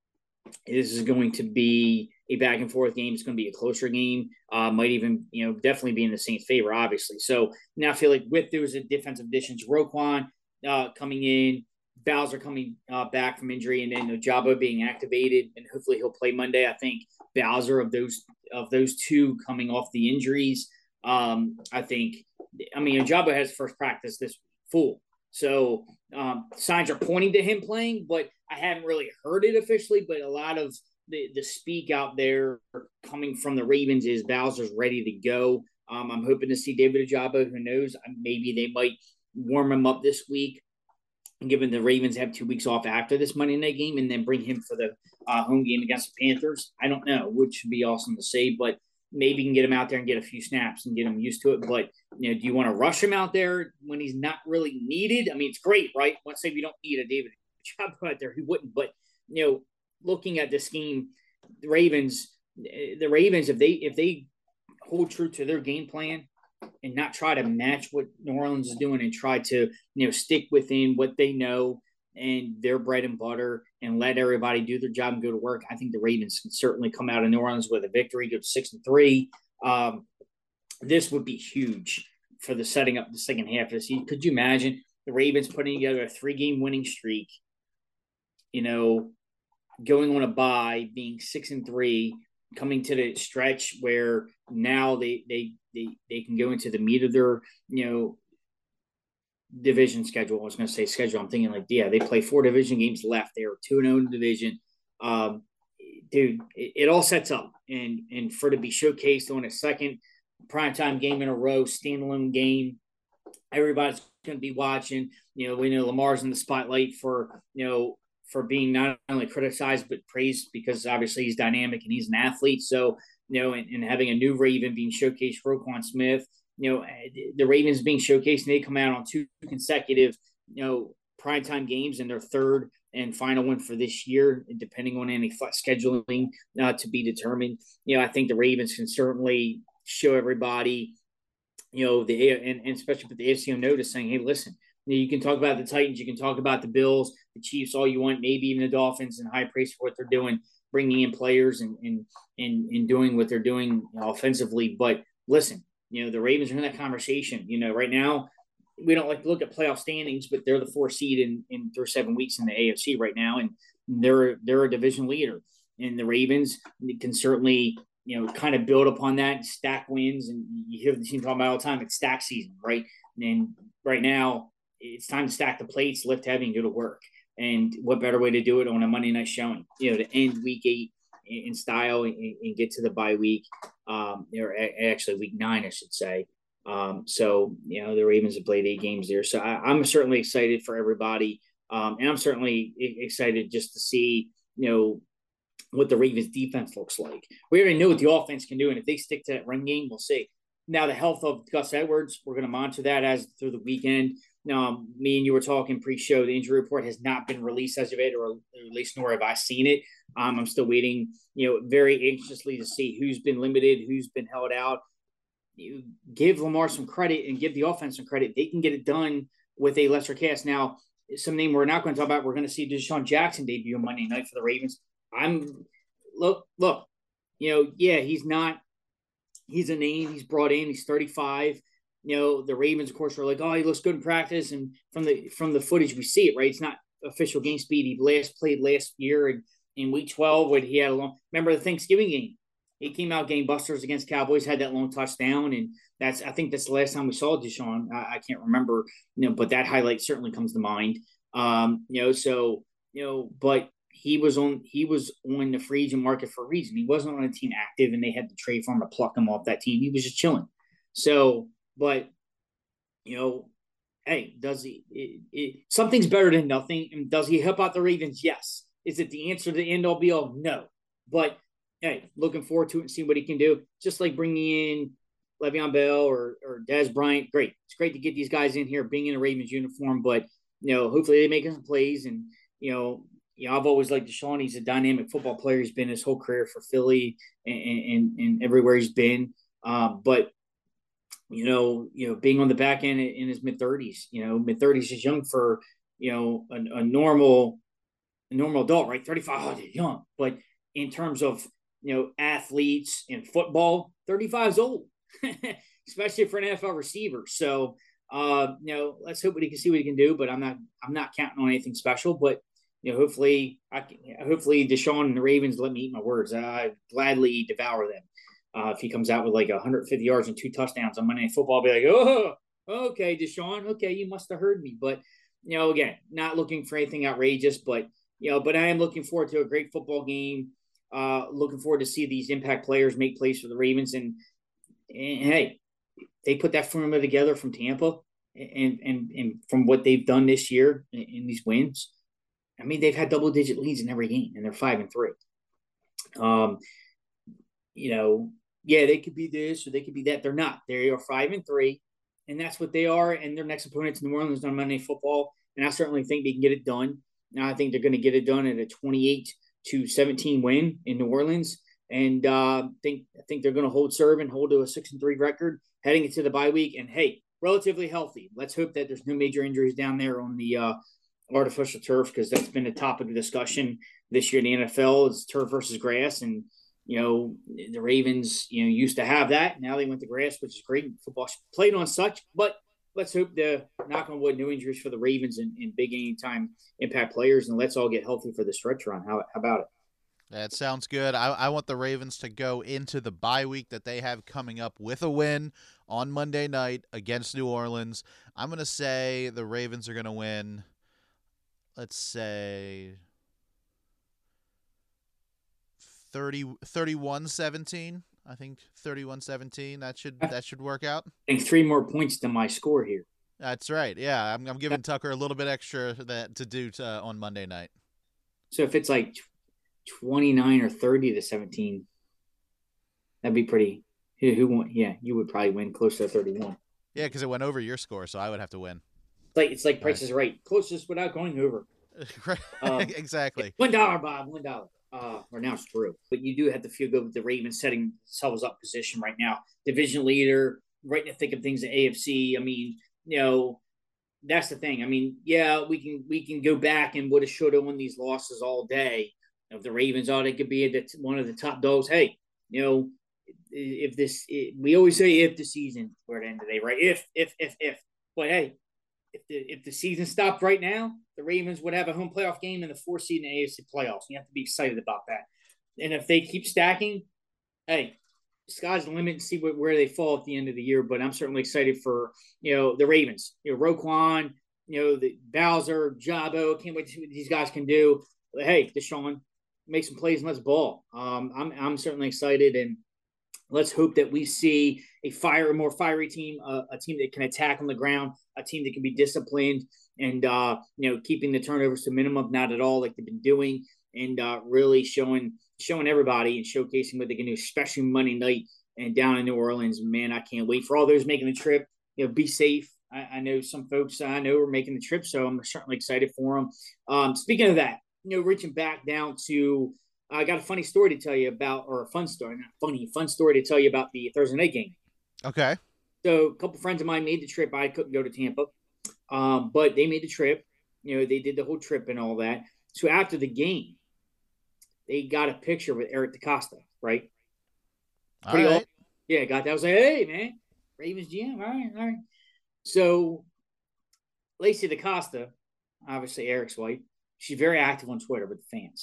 this is going to be a back and forth game. It's going to be a closer game. Uh, might even, you know, definitely be in the Saints' favor, obviously. So now I feel like with those defensive additions, Roquan uh, coming in, Bowser coming uh, back from injury, and then Ojabo being activated, and hopefully he'll play Monday. I think Bowser of those of those two coming off the injuries. Um, I think, I mean, Ojabo has first practice this full, so um, signs are pointing to him playing, but I haven't really heard it officially. But a lot of the the speak out there coming from the Ravens is Bowser's ready to go. Um, I'm hoping to see David Ojabo. Who knows? Maybe they might warm him up this week, given the Ravens have two weeks off after this Monday night game, and then bring him for the uh, home game against the Panthers. I don't know, which would be awesome to see, but maybe you can get him out there and get a few snaps and get him used to it. But, you know, do you want to rush him out there when he's not really needed? I mean, it's great, right? Let's say we don't need a David job out there, who wouldn't? But, you know, looking at the scheme, the Ravens, the Ravens, if they if they hold true to their game plan and not try to match what New Orleans is doing and try to, you know, stick within what they know and their bread and butter and let everybody do their job and go to work, I think the Ravens can certainly come out of New Orleans with a victory, go to six and three. Um, this would be huge for the setting up the second half of the season. Could you imagine the Ravens putting together a three-game winning streak, you know, going on a bye, being six and three, coming to the stretch where now they they they they can go into the meat of their, you know, division schedule. I was going to say schedule. I'm thinking like, yeah, they play four division games left. They are two and zero in the division. Um, dude, it, it all sets up, and and for to be showcased on a second primetime game in a row, standalone game, everybody's going to be watching. You know, we know Lamar's in the spotlight for, you know, for being not only criticized but praised because obviously he's dynamic and he's an athlete. So, you know, and, and having a new Raven being showcased, Roquan Smith, you know, the Ravens being showcased, and they come out on two consecutive, you know, primetime games, and their third and final one for this year, depending on any scheduling uh, to be determined. You know, I think the Ravens can certainly show everybody, you know, the and, and especially put the A F C on notice, saying, hey, listen, you know, you can talk about the Titans, you can talk about the Bills, the Chiefs, all you want, maybe even the Dolphins, and high praise for what they're doing, bringing in players and and and, and doing what they're doing offensively. But listen, you know, the Ravens are in that conversation. You know, right now, we don't like to look at playoff standings, but they're the fourth seed in, in through seven weeks in the A F C right now, and they're they're a division leader. And the Ravens can certainly, you know, kind of build upon that, stack wins, and you hear the team talking about all the time. It's stack season, right? And right now, it's time to stack the plates, lift heavy, and go to work. And what better way to do it on a Monday night showing? You know, to end week eight in style and, and get to the bye week, um, or actually week nine, I should say. Um, so, you know, the Ravens have played eight games there. So I, I'm certainly excited for everybody. Um, and I'm certainly excited just to see, you know, what the Ravens defense looks like. We already know what the offense can do. And if they stick to that run game, we'll see. Now, the health of Gus Edwards, we're going to monitor that as through the weekend. Now, me and you were talking pre-show. The injury report has not been released as of yet, or at least nor have I seen it. Um, I'm still waiting, you know, very anxiously to see who's been limited, who's been held out. You give Lamar some credit and give the offense some credit. They can get it done with a lesser cast. Now, some name we're not going to talk about, we're going to see DeSean Jackson debut on Monday night for the Ravens. I'm look, look, you know, yeah, he's not, he's a name. He's brought in. He's thirty-five. You know, the Ravens, of course, are like, oh, he looks good in practice. And from the from the footage, we see it, right? It's not official game speed. He last played last year in, in week twelve when he had a long – remember the Thanksgiving game? He came out game busters against Cowboys, had that long touchdown. And that's – I think that's the last time we saw DeSean. I, I can't remember, you know, but that highlight certainly comes to mind. Um, you know, so, you know, but he was on he was on the free agent market for a reason. He wasn't on a team active, and they had to trade for him to pluck him off that team. He was just chilling. So – But, you know, hey, does he it, it, – something's better than nothing. And does he help out the Ravens? Yes. Is it the answer to the end all be all? No. But, hey, looking forward to it and seeing what he can do. Just like bringing in Le'Veon Bell or, or Dez Bryant. Great. It's great to get these guys in here being in a Ravens uniform. But, you know, hopefully they make some plays. And, you know, you know, I've always liked DeSean. He's a dynamic football player. He's been his whole career for Philly and, and, and everywhere he's been. Um, but, you know, you know, being on the back end in his mid thirties, you know, mid thirties is young for, you know, a, a normal, a normal adult, right? thirty-five, oh, young. But in terms of, you know, athletes in football, thirty-five is old, especially for an N F L receiver. So, uh, you know, let's hope we can see what he can do. But I'm not, I'm not counting on anything special. But you know, hopefully, I can, hopefully, DeSean and the Ravens let me eat my words. I gladly devour them. Uh, if he comes out with like one hundred fifty yards and two touchdowns on Monday Night Football, I'll be like, oh, okay, DeSean, okay, you must have heard me. But, you know, again, not looking for anything outrageous, but, you know, but I am looking forward to a great football game. Uh, looking forward to see these impact players make plays for the Ravens. And, and hey, they put that formula together from Tampa and, and, and from what they've done this year in, in these wins. I mean, they've had double-digit leads in every game, and they're five and three. Um, you know, yeah, they could be this or they could be that. They're not. They are five and three, and that's what they are. And their next opponent's New Orleans on Monday Night Football, and I certainly think they can get it done. Now I think they're going to get it done at a twenty-eight to seventeen win in New Orleans. And uh, think I think they're going to hold serve and hold to a six and three record heading into the bye week. And hey, relatively healthy. Let's hope that there's no major injuries down there on the uh, artificial turf, because that's been a topic of discussion this year in the N F L is turf versus grass. And you know the Ravens, you know, used to have that. Now they went to grass, which is great. Football played on such, but let's hope the knock on wood, no injuries for the Ravens and, and big game time impact players, and let's all get healthy for the stretch run. How, how about it? That sounds good. I, I want the Ravens to go into the bye week that they have coming up with a win on Monday night against New Orleans. I'm going to say the Ravens are going to win, let's say, thirty, thirty-one seventeen. I think thirty-one seventeen. That should that should work out. I think three more points than my score here. That's right. Yeah, I'm I'm giving Tucker a little bit extra that to do to, uh, on Monday night. So if it's like twenty-nine or thirty to seventeen, that'd be pretty. Who, who won? Yeah, you would probably win close to thirty-one. Yeah, because it went over your score, so I would have to win. It's like it's like Price is Right, closest without going over. um, exactly. One dollar, Bob. One dollar. Uh, or now it's through. But you do have to feel good with the Ravens setting themselves up position right now. Division leader, right in the thick of things at A F C. I mean, you know, that's the thing. I mean, yeah, we can we can go back and woulda, shoulda won these losses all day. If the Ravens thought it could be one of the top dogs, hey, you know, if this, it, we always say if the season, we're at the end of the day, right? If, if, if, if. But hey, if the if the season stopped right now, the Ravens would have a home playoff game in the fourth seed in the A F C playoffs. You have to be excited about that. And if they keep stacking, hey, sky's the limit and see what, where they fall at the end of the year. But I'm certainly excited for, you know, the Ravens. You know, Roquan, you know, the Bowser, Jabo. Can't wait to see what these guys can do. But hey, Deshaun, make some plays and let's ball. Um, I'm I'm certainly excited, and let's hope that we see a fire, a more fiery team, uh, a team that can attack on the ground, a team that can be disciplined, and uh, you know, keeping the turnovers to minimum, not at all like they've been doing, and uh, really showing showing everybody and showcasing what they can do, especially Monday night and down in New Orleans. Man, I can't wait for all those making the trip. You know, be safe. I, I know some folks I know are making the trip, so I'm certainly excited for them. Um, speaking of that, you know, reaching back down to, I got a funny story to tell you about, or a fun story, not funny, fun story to tell you about the Thursday night game. Okay. So a couple friends of mine made the trip. I couldn't go to Tampa, um, but they made the trip. You know, they did the whole trip and all that. So after the game, they got a picture with Eric DeCosta, right? All Pretty right. old. Yeah, got that. I was like, hey, man, Ravens G M. All right, all right. So Lacey DeCosta, obviously Eric's wife, she's very active on Twitter with the fans.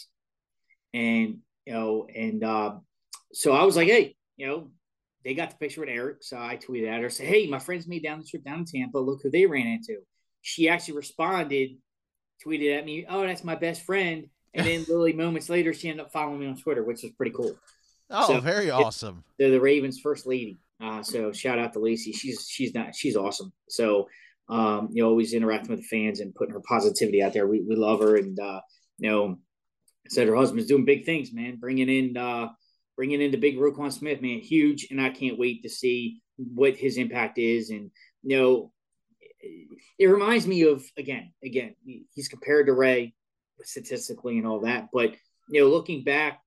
And, you know, and uh, so I was like, hey, you know, they got the picture with Eric. So I tweeted at her, said, hey, my friends made down the trip down to Tampa. Look who they ran into. She actually responded, tweeted at me, oh, that's my best friend. And then literally moments later, she ended up following me on Twitter, which was pretty cool. Oh, So, very awesome. They're the Ravens' first lady. Uh, so shout out to Lacey. She's she's not she's awesome. So um, you know, always interacting with the fans and putting her positivity out there. We we love her, and uh, you know, said her husband's doing big things, man. Bringing in uh, bringing in the big Roquan Smith, man, huge, and I can't wait to see what his impact is. And you know, it, it reminds me of again, again, he's compared to Ray statistically and all that, but you know, looking back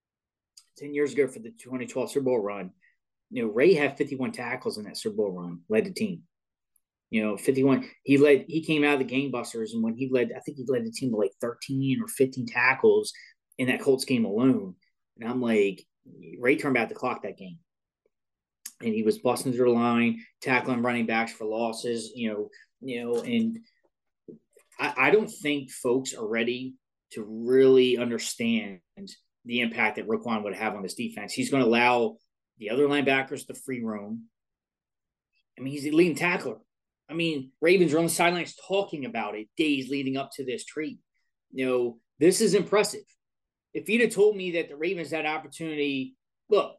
ten years ago for the twenty twelve Super Bowl run, you know, Ray had fifty-one tackles in that Super Bowl run, led the team. You know, fifty-one. He led. He came out of the gangbusters, and when he led, I think he led the team to like thirteen or fifteen tackles in that Colts game alone. And I'm like, Ray turned out the clock that game, and he was busting through the line, tackling running backs for losses. You know, you know, and I, I don't think folks are ready to really understand the impact that Roquan would have on this defense. He's going to allow the other linebackers to free roam. I mean, he's the leading tackler. I mean, Ravens are on the sidelines talking about it days leading up to this trade. You know, this is impressive. If you'd have told me that the Ravens had opportunity, look,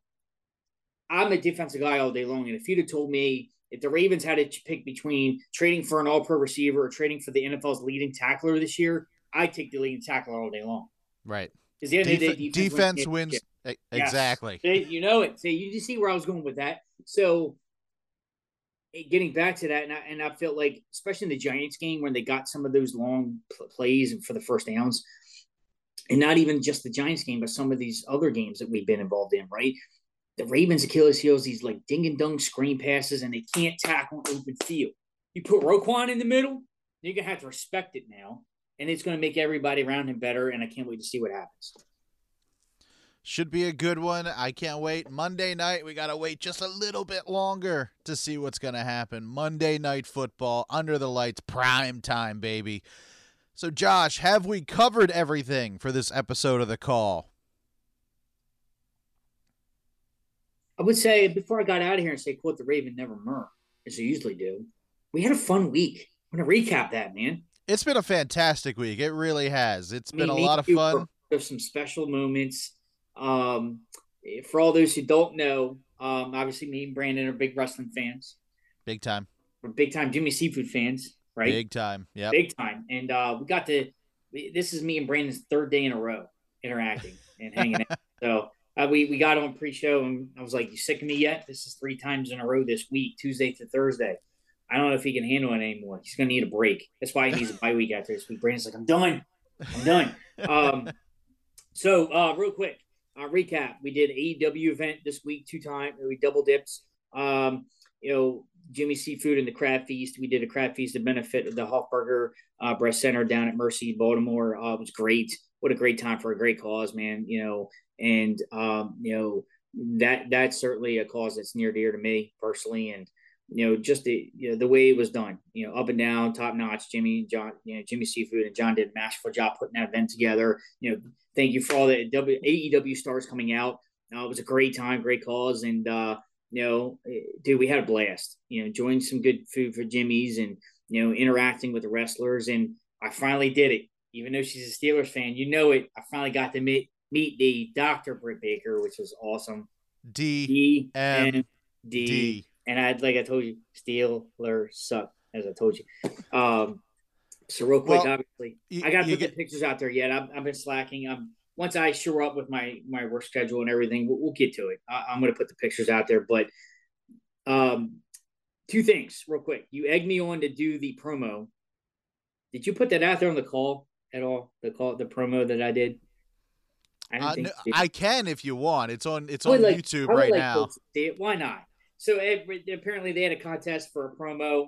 I'm a defensive guy all day long, and if you'd have told me if the Ravens had to pick between trading for an all-pro receiver or trading for the N F L's leading tackler this year, I'd take the leading tackler all day long. Right. Because the end of the Def- day, defense, defense wins. wins. E- Yes. Exactly. You know it. So you just see where I was going with that. So getting back to that, and I, and I felt like, especially in the Giants game when they got some of those long pl- plays and for the first downs, and not even just the Giants game, but some of these other games that we've been involved in, right? The Ravens' Achilles heels, these like ding and dong screen passes, and they can't tackle an open field. You put Roquan in the middle, you're going to have to respect it now, and it's going to make everybody around him better, and I can't wait to see what happens. Should be a good one. I can't wait. Monday night, we got to wait just a little bit longer to see what's going to happen. Monday Night Football, under the lights, prime time, baby. So, Josh, have we covered everything for this episode of The Call? I would say, before I got out of here and say, quote the Raven, never murmur, as I usually do, we had a fun week. I'm going to recap that, man. It's been a fantastic week. It really has. It's I mean, been a lot of fun. There's some special moments. Um, for all those who don't know, um, obviously me and Brandon are big wrestling fans. Big time. We're big time Jimmy Seafood fans, right? Big time. Yeah. Big time. And uh, we got to, this is me and Brandon's third day in a row interacting and hanging out. So uh, we, we got on pre-show and I was like, you sick of me yet? This is three times in a row this week, Tuesday to Thursday. I don't know if he can handle it anymore. He's going to need a break. That's why he needs a bye week after this week. Brandon's like, I'm done. I'm done. um, so uh, real quick. Uh, recap: we did an A E W event this week, two times. We double dips. Um, you know, Jimmy Seafood and the Crab Feast. We did a Crab Feast to benefit the Hofburger uh, Breast Center down at Mercy, Baltimore. Uh, it was great. What a great time for a great cause, man. You know, and um, you know that that's certainly a cause that's near dear to me personally, and you know, just the you know the way it was done. You know, up and down, top notch. Jimmy, John, you know, Jimmy Seafood and John did a masterful job putting that event together. You know. Thank you for all the w- A E W stars coming out. Uh, it was a great time, great cause. And, uh, you know, dude, we had a blast, you know, enjoying some good food for Jimmy's and, you know, interacting with the wrestlers. And I finally did it. Even though she's a Steelers fan, you know it. I finally got to meet, meet the Doctor Britt Baker, which was awesome. D. D. M. D. D. And I, like I told you, Steelers suck, as I told you. Um, So real quick, well, obviously, you, I got to put get... the pictures out there yet. I've, I've been slacking. I'm once I shore up with my my work schedule and everything, we'll, we'll get to it. I, I'm going to put the pictures out there. But um, two things, real quick. You egged me on to do the promo. Did you put that out there on the call at all? The call, the promo that I did. I, uh, no, I can if you want. It's on. It's on like, YouTube right like now. It. Why not? So it, apparently they had a contest for a promo.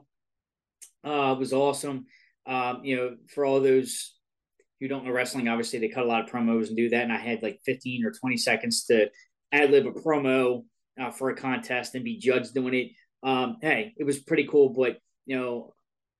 Uh, it was awesome. Um, you know, for all those who don't know wrestling, obviously they cut a lot of promos and do that. And I had like fifteen or twenty seconds to ad lib a promo uh, for a contest and be judged doing it. Um, hey, it was pretty cool. But, you know,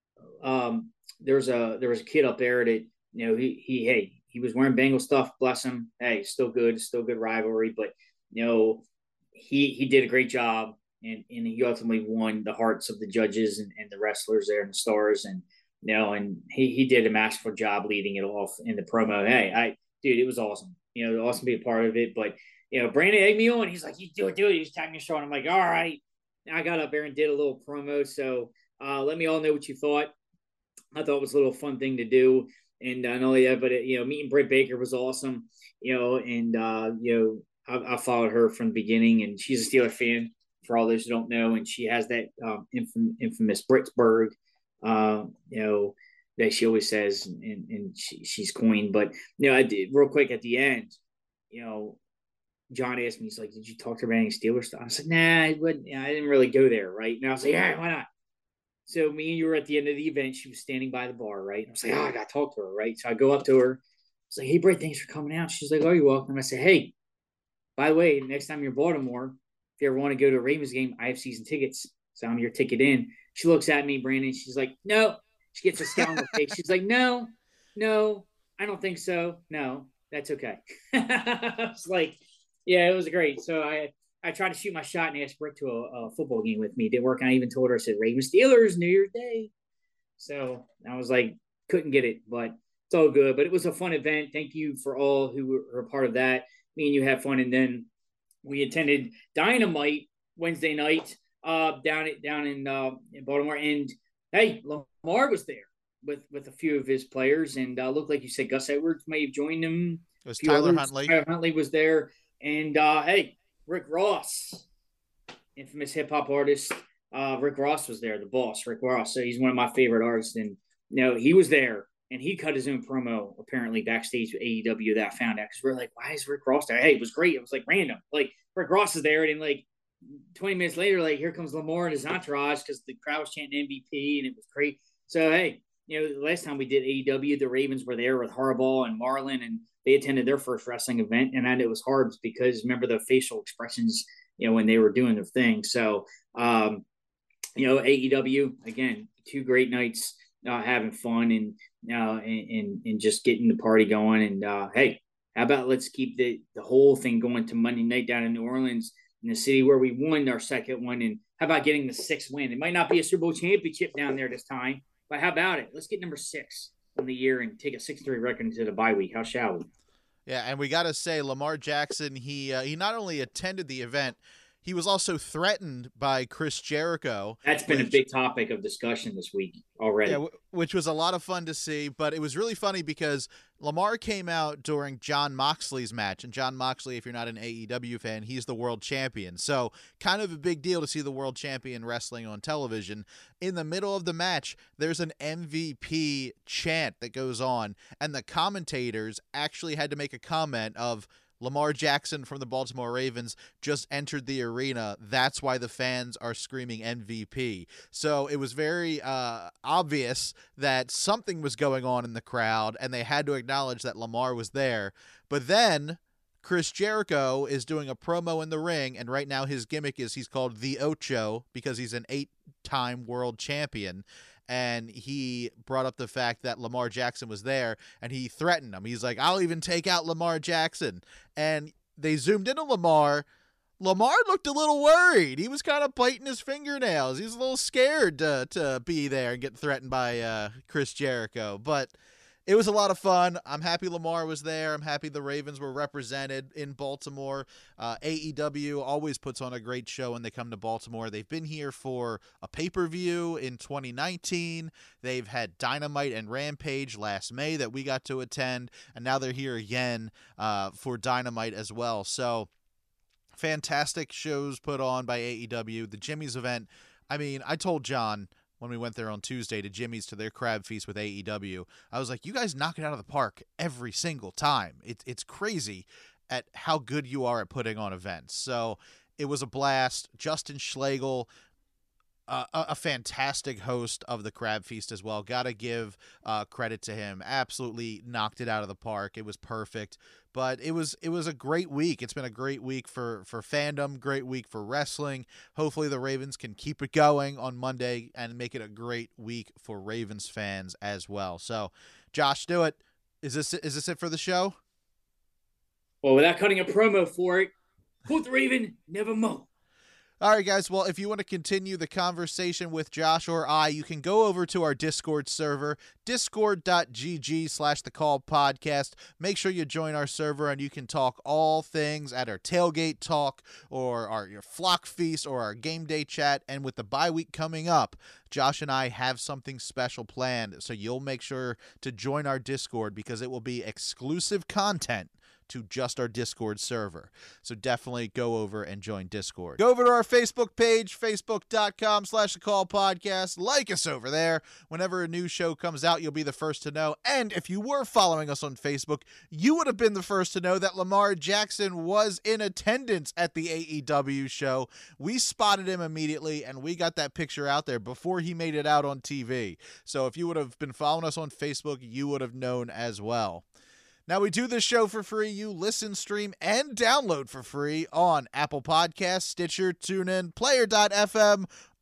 um, there's a, there was a kid up there that, you know, he, he, hey, he was wearing Bengal stuff. Bless him. Hey, still good. Still good rivalry. But, you know, he, he did a great job. And, and he ultimately won the hearts of the judges and, and the wrestlers there and the stars. And, you know, and he, he did a masterful job leading it off in the promo. Hey, I, dude, it was awesome. You know, it was awesome to be a part of it. But, you know, Brandon egged me on. He's like, you do it, do it. He's tapping me show. And I'm like, all right. And I got up there and did a little promo. So uh, let me all know what you thought. I thought it was a little fun thing to do. And uh, not only that, but, it, you know, meeting Britt Baker was awesome, you know, and, uh, you know, I, I followed her from the beginning. And she's a Steelers fan, for all those who don't know. And she has that um, infam- infamous Britsburg. Um, you know, that she always says, and, and she, she's coined. But, you know, I did, real quick at the end, you know, John asked me, he's like, did you talk to her about any Steelers stuff? I was like, nah, I, wouldn't, I didn't really go there, right? And I was like, yeah, why not? So me and you were at the end of the event. She was standing by the bar, right? And I was like, oh, I got to talk to her, right? So I go up to her. I was like, hey, Britt, thanks for coming out. She's like, oh, you're welcome. I said, hey, by the way, next time you're in Baltimore, if you ever want to go to a Ravens game, I have season tickets. So I'm your ticket in. She looks at me, Brandon. She's like, no. She gets a scowl on her face. She's like, no, no, I don't think so. No, that's okay. I was like, yeah, it was great. So I I tried to shoot my shot and ask Britt to a, a football game with me. It didn't work. I even told her, I said, Ravens Steelers, New Year's Day. So I was like, couldn't get it, but it's all good. But it was a fun event. Thank you for all who were a part of that. Me and you had fun. And then we attended Dynamite Wednesday night. Uh, down at down in uh, in Baltimore, and hey, Lamar was there with with a few of his players, and uh, looked like you said Gus Edwards may have joined him. It was Tyler others. Huntley. Tyler Huntley was there, and uh, hey, Rick Ross, infamous hip hop artist, uh, Rick Ross was there, the boss, Rick Ross. So he's one of my favorite artists. And, you know, he was there and he cut his own promo apparently backstage with A E W that I found out because we're like, why is Rick Ross there? Hey, it was great. It was like random. Like Rick Ross is there and like twenty minutes later, like here comes Lamar and his entourage because the crowd was chanting M V P and it was great. So, hey, you know, the last time we did A E W, the Ravens were there with Harbaugh and Marlon and they attended their first wrestling event. And I know it was hard because remember the facial expressions, you know, when they were doing their thing. So, um, you know, A E W, again, two great nights uh, having fun and, uh, and, and, and just getting the party going. And, uh, hey, how about let's keep the, the whole thing going to Monday night down in New Orleans in the city where we won our second one. And how about getting the sixth win? It might not be a Super Bowl championship down there this time, but how about it? Let's get number six on the year and take a six three record into the bye week. How shall we? Yeah, and we got to say, Lamar Jackson, he uh, he not only attended the event, he was also threatened by Chris Jericho. That's been which, a big topic of discussion this week already. Yeah, which was a lot of fun to see, but it was really funny because Lamar came out during Jon Moxley's match, and Jon Moxley, if you're not an A E W fan, he's the world champion. So kind of a big deal to see the world champion wrestling on television. In the middle of the match, there's an M V P chant that goes on, and the commentators actually had to make a comment of, Lamar Jackson from the Baltimore Ravens just entered the arena. That's why the fans are screaming M V P. So it was very uh, obvious that something was going on in the crowd, and they had to acknowledge that Lamar was there. But then Chris Jericho is doing a promo in the ring, and right now his gimmick is he's called the Ocho because he's an eight-time world champion. And he brought up the fact that Lamar Jackson was there, and he threatened him. He's like, I'll even take out Lamar Jackson. And they zoomed in on Lamar. Lamar looked a little worried. He was kind of biting his fingernails. He was a little scared to, to be there and get threatened by uh, Chris Jericho. But it was a lot of fun. I'm happy Lamar was there. I'm happy the Ravens were represented in Baltimore. Uh, A E W always puts on a great show when they come to Baltimore. They've been here for a pay-per-view in twenty nineteen. They've had Dynamite and Rampage last May that we got to attend, and now they're here again uh, for Dynamite as well. So fantastic shows put on by A E W. The Jimmy's event, I mean, I told John when we went there on Tuesday to Jimmy's to their crab feast with A E W, I was like, you guys knock it out of the park every single time. It, it's crazy at how good you are at putting on events. So it was a blast. Justin Schlegel, uh, a, a fantastic host of the crab feast as well. Got to give uh, credit to him. Absolutely knocked it out of the park. It was perfect. But it was it was a great week. It's been a great week for, for fandom, great week for wrestling. Hopefully the Ravens can keep it going on Monday and make it a great week for Ravens fans as well. So, Josh, do it. Is this is this it for the show? Well, without cutting a promo for it, quote the Raven, nevermore. All right, guys. Well, if you want to continue the conversation with Josh or I, you can go over to our Discord server, discord.gg slash the call podcast. Make sure you join our server and you can talk all things at our tailgate talk or our your flock feast or our game day chat. And with the bye week coming up, Josh and I have something special planned. So you'll make sure to join our Discord because it will be exclusive content to just our Discord server. So definitely go over and join Discord. Go over to our Facebook page, facebook.com slash the call podcast. Like us over there. Whenever a new show comes out, you'll be the first to know. And if you were following us on Facebook, you would have been the first to know that Lamar Jackson was in attendance at the A E W show. We spotted him immediately, and we got that picture out there before he made it out on T V. So if you would have been following us on Facebook, you would have known as well. Now, we do this show for free. You listen, stream, and download for free on Apple Podcasts, Stitcher, TuneIn, Player dot f m,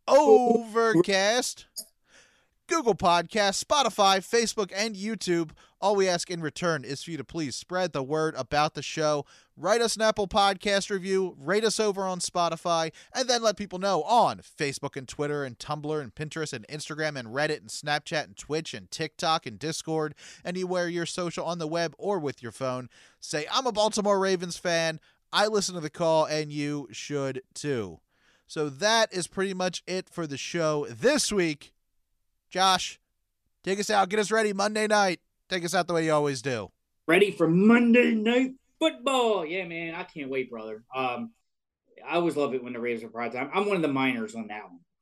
Overcast, Google Podcasts, Spotify, Facebook, and YouTube. All we ask in return is for you to please spread the word about the show. Write us an Apple Podcast review, rate us over on Spotify, and then let people know on Facebook and Twitter and Tumblr and Pinterest and Instagram and Reddit and Snapchat and Twitch and TikTok and Discord, anywhere you're social on the web or with your phone. Say, I'm a Baltimore Ravens fan. I listen to the call, and you should too. So that is pretty much it for the show this week. Josh, take us out. Get us ready Monday night. Take us out the way you always do. Ready for Monday Night Football. Yeah, man. I can't wait, brother. Um, I always love it when the Ravens are prime time. I'm one of the minors on that one.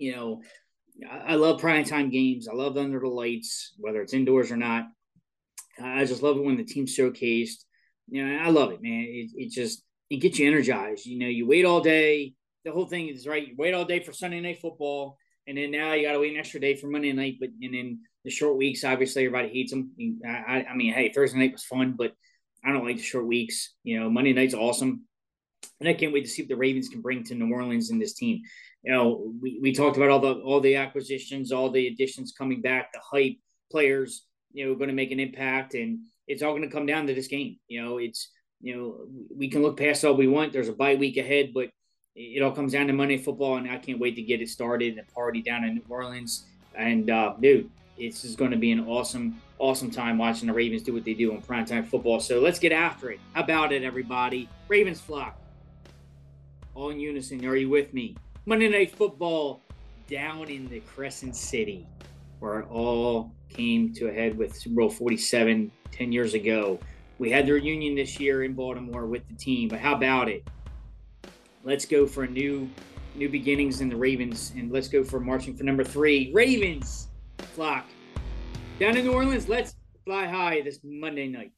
You know, I, I love primetime games. I love under the lights, whether it's indoors or not. I just love it when the team's showcased. You know, I love it, man. It, it just it gets you energized. You know, you wait all day. The whole thing is right. You wait all day for Sunday Night Football, and then now you got to wait an extra day for Monday night. But and then the short weeks, obviously, everybody hates them. I, I mean, hey, Thursday night was fun, but I don't like the short weeks. You know, Monday night's awesome, and I can't wait to see what the Ravens can bring to New Orleans in this team. You know, we, we talked about all the all the acquisitions, all the additions coming back, the hype, players, you know, going to make an impact, and it's all going to come down to this game. You know, it's you know we can look past all we want. There's a bye week ahead, but it all comes down to Monday football, and I can't wait to get it started and party down in New Orleans. And, uh, dude, it's just going to be an awesome, awesome time watching the Ravens do what they do on primetime football. So let's get after it. How about it, everybody? Ravens flock. All in unison. Are you with me? Monday Night Football down in the Crescent City, where it all came to a head with Super Bowl forty-seven ten years ago. We had the reunion this year in Baltimore with the team, but how about it? Let's go for a new new beginnings in the Ravens, and let's go for marching for number three. Ravens flock. Down in New Orleans, let's fly high this Monday night.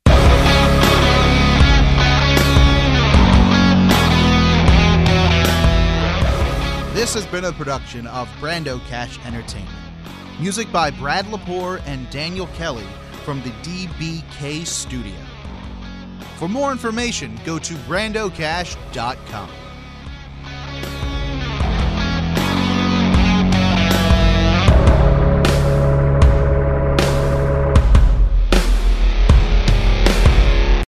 This has been a production of Brando Cash Entertainment. Music by Brad Lepore and Daniel Kelly from the D B K Studio. For more information, go to brando cash dot com.